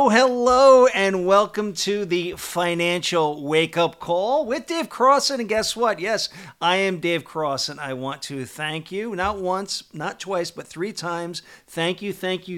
Hello, and welcome to the Financial Wake Up Call with Dave Crossan. And guess what? Yes, I am Dave Crossan. I want to thank you, not once, not twice, but 3 times. Thank you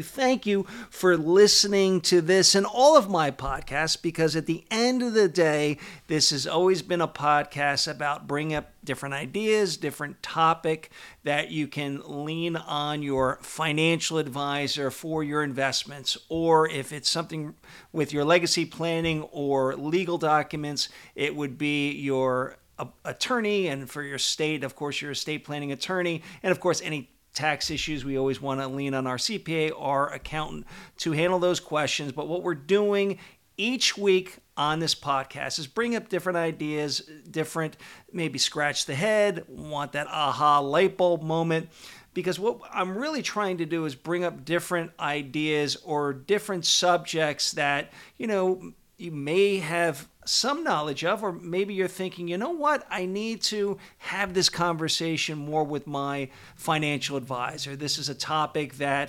for listening to this and all of my podcasts, because at the end of the day, this has always been a podcast about bringing up different ideas, different topic that you can lean on your financial advisor for your investments, or if it's something with your legacy planning or legal documents, it would be your attorney, and for your state, of course, your estate planning attorney, and of course, any tax issues, we always want to lean on our CPA, our accountant, to handle those questions. But what we're doing each week on this podcast is bring up different ideas, different, maybe scratch the head, want that aha light bulb moment. Because what I'm really trying to do is bring up different ideas or different subjects that, you may have some knowledge of, or maybe you're thinking, you know what, I need to have this conversation more with my financial advisor. This is a topic that,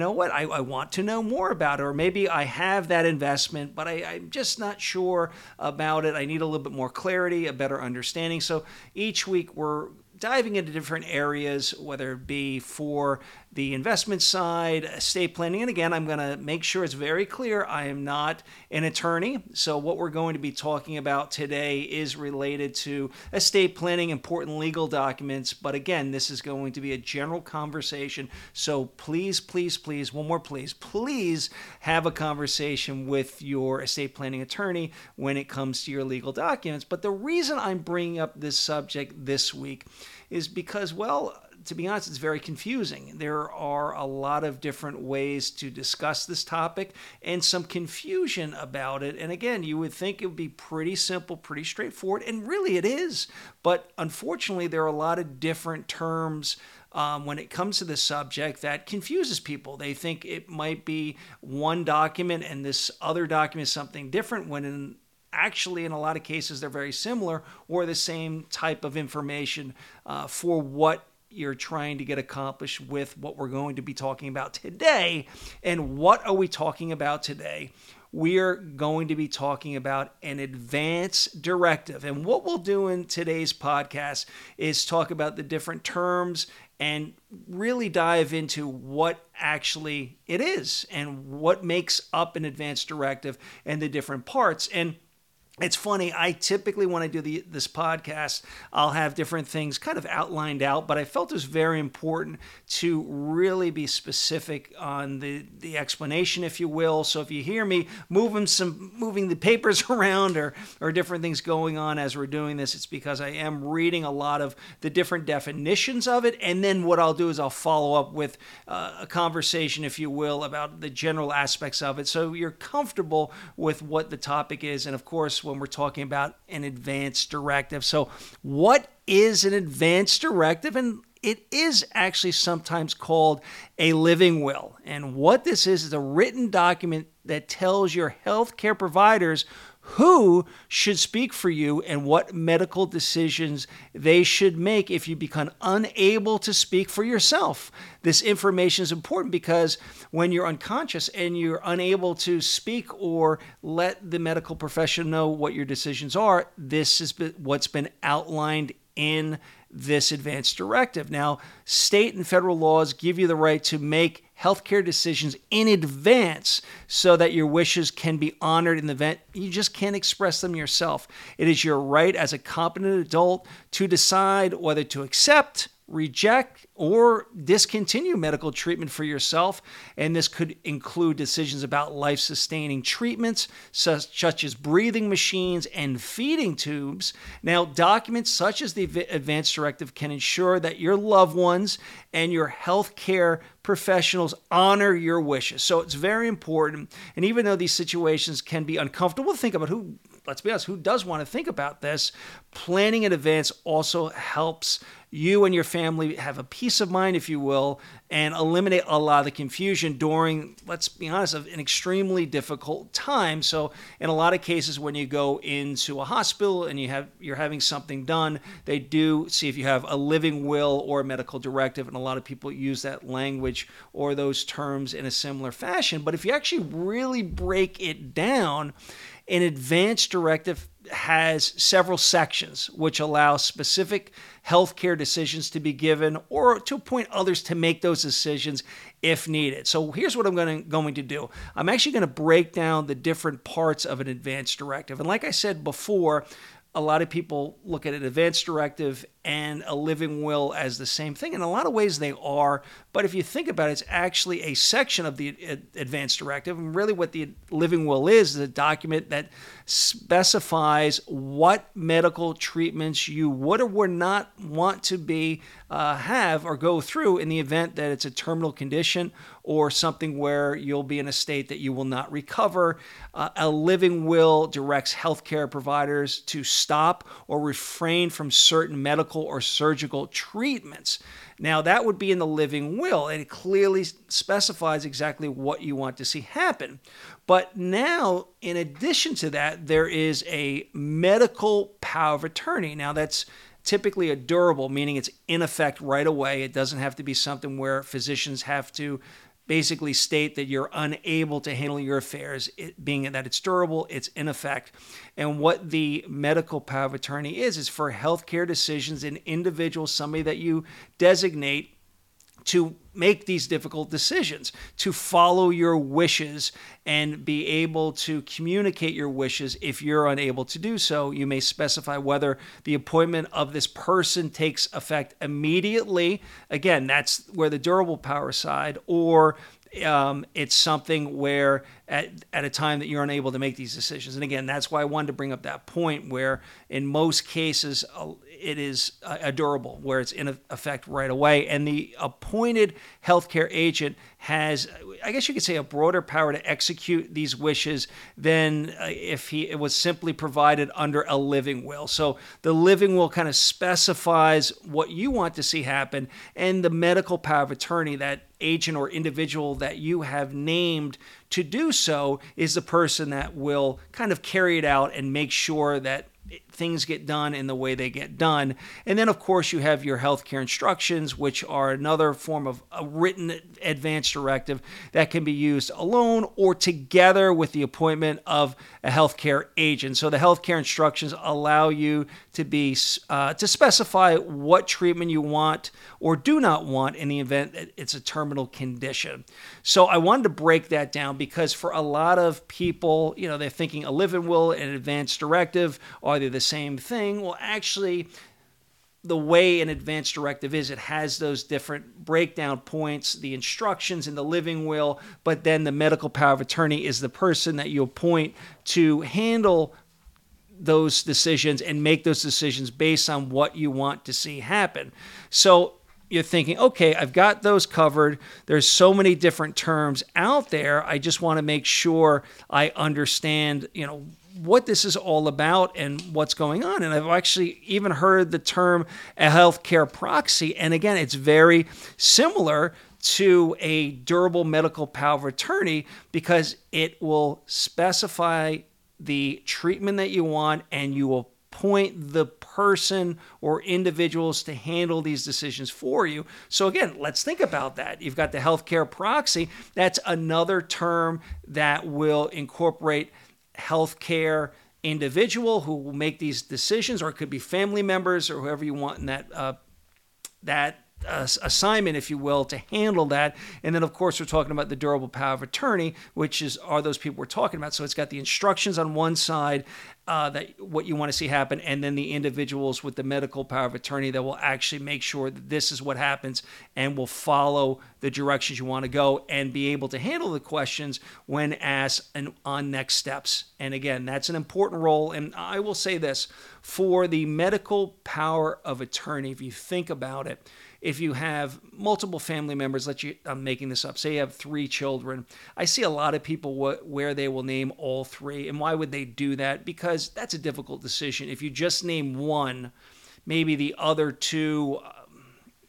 I want to know more about, or maybe I have that investment, but I'm just not sure about it. I need a little bit more clarity, a better understanding. So each week we're diving into different areas, whether it be for the investment side, estate planning. And again, I'm going to make sure it's very clear I am not an attorney. So what we're going to be talking about today is related to estate planning, important legal documents. But again, this is going to be a general conversation. So please, one more please have a conversation with your estate planning attorney when it comes to your legal documents. But the reason I'm bringing up this subject this week is because, to be honest, it's very confusing. There are a lot of different ways to discuss this topic and some confusion about it. And again, you would think it would be pretty simple, pretty straightforward, and really it is. But unfortunately, there are a lot of different terms when it comes to this subject that confuses people. They think it might be one document and this other document is something different, when actually, in a lot of cases, they're very similar or the same type of information for what you're trying to get accomplished with what we're going to be talking about today. And what are we talking about today? We're going to be talking about an advance directive. And what we'll do in today's podcast is talk about the different terms and really dive into what actually it is and what makes up an advance directive and the different parts. And it's funny, I typically, when I do this podcast, I'll have different things kind of outlined out, but I felt it was very important to really be specific on the explanation, if you will. So if you hear me moving the papers around or different things going on as we're doing this, it's because I am reading a lot of the different definitions of it. And then what I'll do is I'll follow up with a conversation, if you will, about the general aspects of it, so you're comfortable with what the topic is. And of course, when we're talking about an advance directive. So what is an advance directive? And it is actually sometimes called a living will. And what this is a written document that tells your healthcare providers who should speak for you and what medical decisions they should make if you become unable to speak for yourself. This information is important because when you're unconscious and you're unable to speak or let the medical profession know what your decisions are, this is what's been outlined in this advance directive. Now, state and federal laws give you the right to make healthcare decisions in advance so that your wishes can be honored in the event you just can't express them yourself. It is your right as a competent adult to decide whether to accept, reject, or discontinue medical treatment for yourself. And this could include decisions about life-sustaining treatments, such as breathing machines and feeding tubes. Now, documents such as the advance directive can ensure that your loved ones and your healthcare professionals honor your wishes. So it's very important. And even though these situations can be uncomfortable to think about, let's be honest, who does want to think about this? Planning in advance also helps you and your family have a peace of mind, if you will, and eliminate a lot of the confusion during, let's be honest, an extremely difficult time. So in a lot of cases, when you go into a hospital and you're having something done, they do see if you have a living will or a medical directive, and a lot of people use that language or those terms in a similar fashion. But if you actually really break it down, an advance directive has several sections which allow specific healthcare decisions to be given or to appoint others to make those decisions if needed. So here's what I'm going to do. I'm actually going to break down the different parts of an advance directive. And like I said before, a lot of people look at an advance directive and a living will as the same thing. In a lot of ways they are, but if you think about it, it's actually a section of the advance directive. And really what the living will is a document that specifies what medical treatments you would or would not want to have or go through in the event that it's a terminal condition or something where you'll be in a state that you will not recover. A living will directs healthcare providers to stop or refrain from certain medical or surgical treatments. Now, that would be in the living will, and it clearly specifies exactly what you want to see happen. But now, in addition to that, there is a medical power of attorney. Now, that's typically a durable, meaning it's in effect right away. It doesn't have to be something where physicians have to basically state that you're unable to handle your affairs, it being that it's durable, it's in effect. And what the medical power of attorney is for healthcare decisions in individuals, somebody that you designate to make these difficult decisions, to follow your wishes and be able to communicate your wishes. If you're unable to do so, you may specify whether the appointment of this person takes effect immediately. Again, that's where the durable power side, or it's something where at a time that you're unable to make these decisions. And again, that's why I wanted to bring up that point where in most cases it is a durable, where it's in effect right away. And the appointed healthcare agent has, I guess you could say, a broader power to execute these wishes than if it was simply provided under a living will. So the living will kind of specifies what you want to see happen, and the medical power of attorney, that agent or individual that you have named to do so, is the person that will kind of carry it out and make sure that things get done in the way they get done. And then, of course, you have your healthcare instructions, which are another form of a written advance directive that can be used alone or together with the appointment of a healthcare agent. So the healthcare instructions allow you to specify what treatment you want or do not want in the event that it's a terminal condition. So I wanted to break that down because for a lot of people, they're thinking a living will and an advance directive, are they the same thing? Well, actually, the way an advance directive is, it has those different breakdown points, the instructions in the living will, but then the medical power of attorney is the person that you appoint to handle those decisions and make those decisions based on what you want to see happen. So you're thinking, okay, I've got those covered. There's so many different terms out there. I just want to make sure I understand, what this is all about and what's going on. And I've actually even heard the term a healthcare proxy. And again, it's very similar to a durable medical power of attorney because it will specify the treatment that you want and you will appoint the person or individuals to handle these decisions for you. So again, let's think about that. You've got the healthcare proxy. That's another term that will incorporate healthcare individual who will make these decisions, or it could be family members or whoever you want in that assignment, if you will, to handle that. And then, of course, we're talking about the durable power of attorney, which are those people we're talking about. So it's got the instructions on one side, that what you want to see happen, and then the individuals with the medical power of attorney that will actually make sure that this is what happens and will follow the directions you want to go and be able to handle the questions when asked and on next steps. And again, that's an important role. And I will say this, for the medical power of attorney, if you think about it, if you have multiple family members, I'm making this up, say you have 3 children, I see a lot of people where they will name all 3. And why would they do that? Because that's a difficult decision. If you just name one, maybe the other 2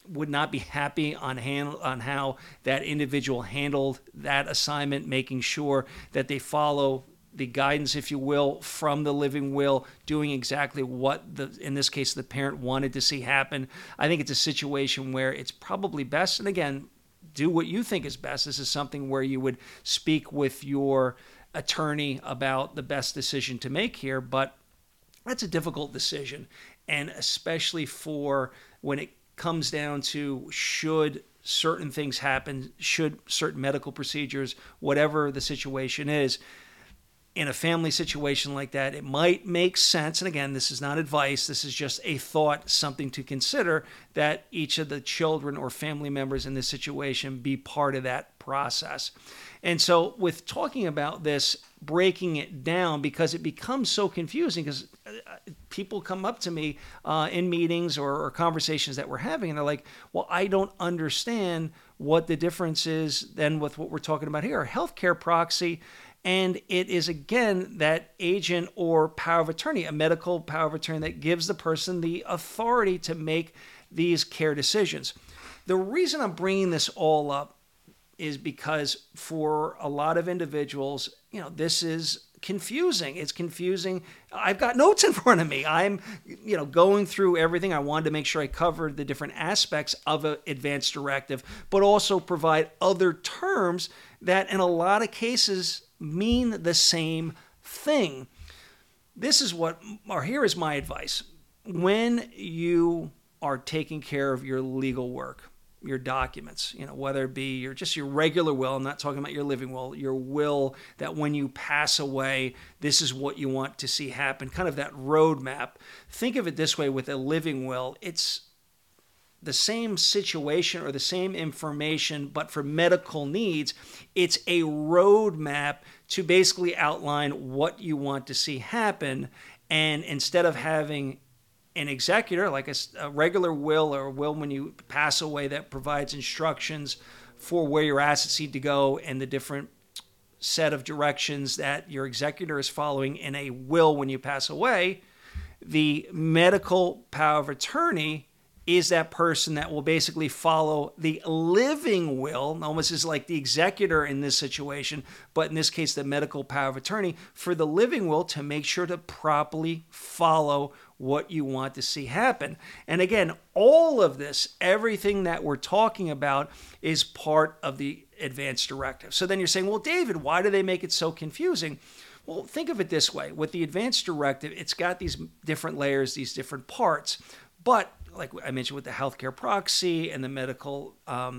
would not be happy on how that individual handled that assignment, making sure that they follow the guidance, if you will, from the living will, doing exactly what in this case, the parent wanted to see happen. I think it's a situation where it's probably best, and again, do what you think is best. This is something where you would speak with your attorney about the best decision to make here, but that's a difficult decision. And especially for when it comes down to should certain things happen, should certain medical procedures, whatever the situation is, in a family situation like that, it might make sense, and again, this is not advice, this is just a thought, something to consider, that each of the children or family members in this situation be part of that process. And so with talking about this, breaking it down, because it becomes so confusing, because people come up to me in meetings or conversations that we're having, and they're like, well, I don't understand what the difference is then with what we're talking about here, a healthcare proxy. And it is, again, that agent or power of attorney, a medical power of attorney that gives the person the authority to make these care decisions. The reason I'm bringing this all up is because for a lot of individuals, this is confusing. It's confusing. I've got notes in front of me. I'm, going through everything. I wanted to make sure I covered the different aspects of an advance directive, but also provide other terms that in a lot of cases mean the same thing. Here is my advice. When you are taking care of your legal work, your documents, whether it be your regular will, I'm not talking about your living will, your will that when you pass away, this is what you want to see happen, kind of that roadmap. Think of it this way with a living will. It's the same situation or the same information, but for medical needs, it's a roadmap to basically outline what you want to see happen. And instead of having an executor, like a regular will or a will when you pass away that provides instructions for where your assets need to go and the different set of directions that your executor is following in a will when you pass away, the medical power of attorney is that person that will basically follow the living will, almost as like the executor in this situation, but in this case, the medical power of attorney for the living will to make sure to properly follow what you want to see happen. And again, all of this, everything that we're talking about is part of the advance directive. So then you're saying, well, David, why do they make it so confusing? Well, think of it this way. With the advance directive, it's got these different layers, these different parts, but like I mentioned with the healthcare proxy and the medical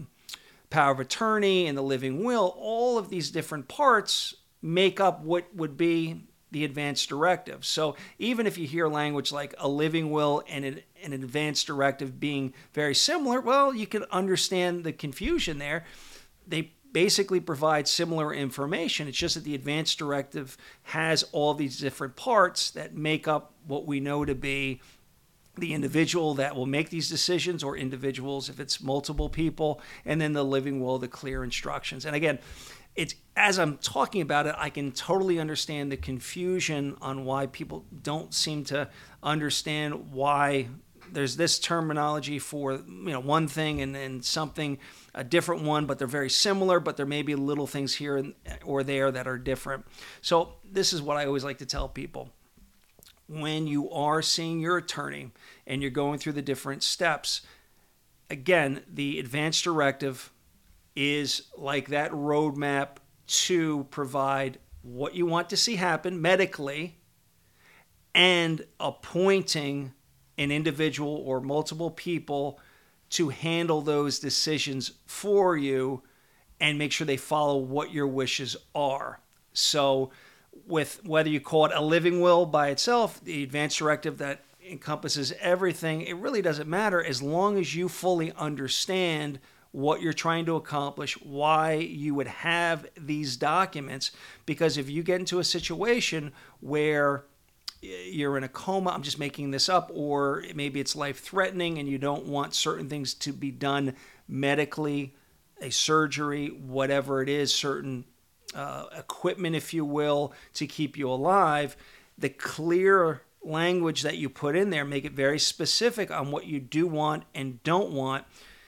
power of attorney and the living will, all of these different parts make up what would be the advance directive. So even if you hear language like a living will and an advance directive being very similar, well, you can understand the confusion there. They basically provide similar information. It's just that the advance directive has all these different parts that make up what we know to be the individual that will make these decisions, or individuals if it's multiple people, and then the living will, the clear instructions. And again, it's as I'm talking about it, I can totally understand the confusion on why people don't seem to understand why there's this terminology for one thing and something a different one, but they're very similar, but there may be little things here or there that are different. So this is what I always like to tell people. When you are seeing your attorney and you're going through the different steps, again, the advance directive is like that roadmap to provide what you want to see happen medically and appointing an individual or multiple people to handle those decisions for you and make sure they follow what your wishes are. So with whether you call it a living will by itself, the advance directive that encompasses everything, it really doesn't matter as long as you fully understand what you're trying to accomplish, why you would have these documents. Because if you get into a situation where you're in a coma, I'm just making this up, or maybe it's life-threatening and you don't want certain things to be done medically, a surgery, whatever it is, certain equipment, if you will, to keep you alive, the clear language that you put in there, make it very specific on what you do want and don't want.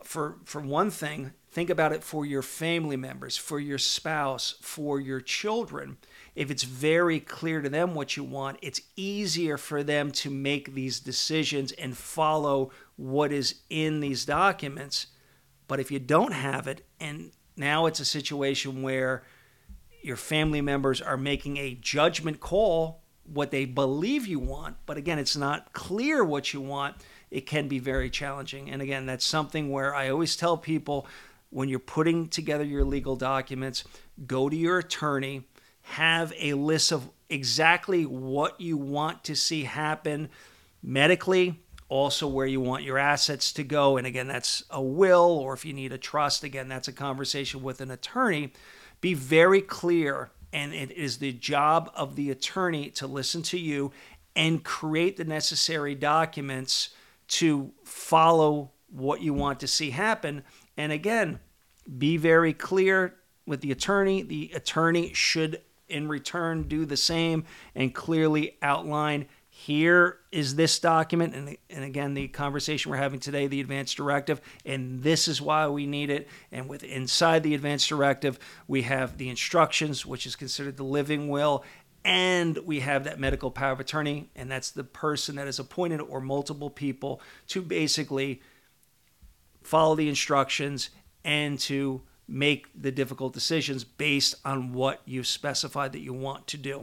for one thing, think about it for your family members, for your spouse, for your children. If it's very clear to them what you want, it's easier for them to make these decisions and follow what is in these documents. But if you don't have it, and now it's a situation where your family members are making a judgment call, what they believe you want, but again, it's not clear what you want, it can be very challenging. And again, that's something where I always tell people, when you're putting together your legal documents, go to your attorney, have a list of exactly what you want to see happen medically, also where you want your assets to go. And again, that's a will, or if you need a trust, again, that's a conversation with an attorney. Be very clear, and it is the job of the attorney to listen to you and create the necessary documents to follow what you want to see happen. And again, be very clear with the attorney. The attorney should, in return, do the same and clearly outline, here is this document, and again, the conversation we're having today, the advance directive, and this is why we need it. And with inside the advance directive, we have the instructions, which is considered the living will, and we have that medical power of attorney, and that's the person that is appointed, or multiple people, to basically follow the instructions and to make the difficult decisions based on what you've specified that you want to do.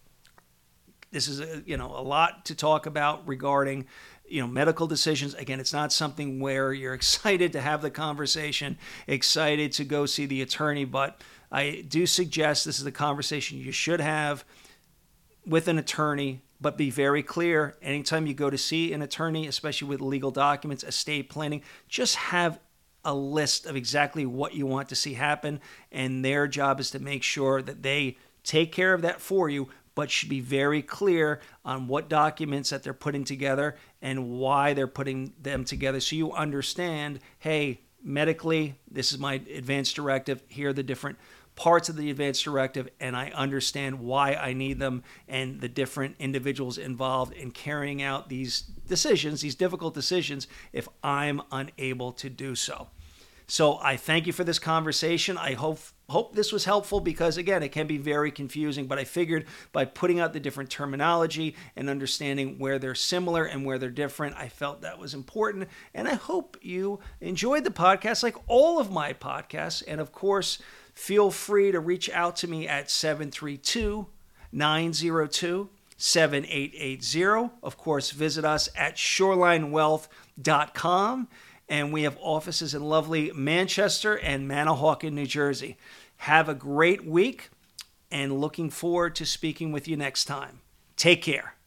This is a lot to talk about regarding medical decisions. Again, it's not something where you're excited to have the conversation, excited to go see the attorney, but I do suggest this is a conversation you should have with an attorney, but be very clear. Anytime you go to see an attorney, especially with legal documents, estate planning, just have a list of exactly what you want to see happen, and their job is to make sure that they take care of that for you, but should be very clear on what documents that they're putting together and why they're putting them together, so you understand, hey, medically, this is my advance directive, here are the different parts of the advance directive, and I understand why I need them and the different individuals involved in carrying out these decisions, these difficult decisions, if I'm unable to do so. So I thank you for this conversation. I hope this was helpful, because again, it can be very confusing, but I figured by putting out the different terminology and understanding where they're similar and where they're different, I felt that was important. And I hope you enjoyed the podcast, like all of my podcasts. And of course, feel free to reach out to me at 732-902-7880. Of course, visit us at shorelinewealth.com. And we have offices in lovely Manchester and Manahawkin, New Jersey. Have a great week, and looking forward to speaking with you next time. Take care.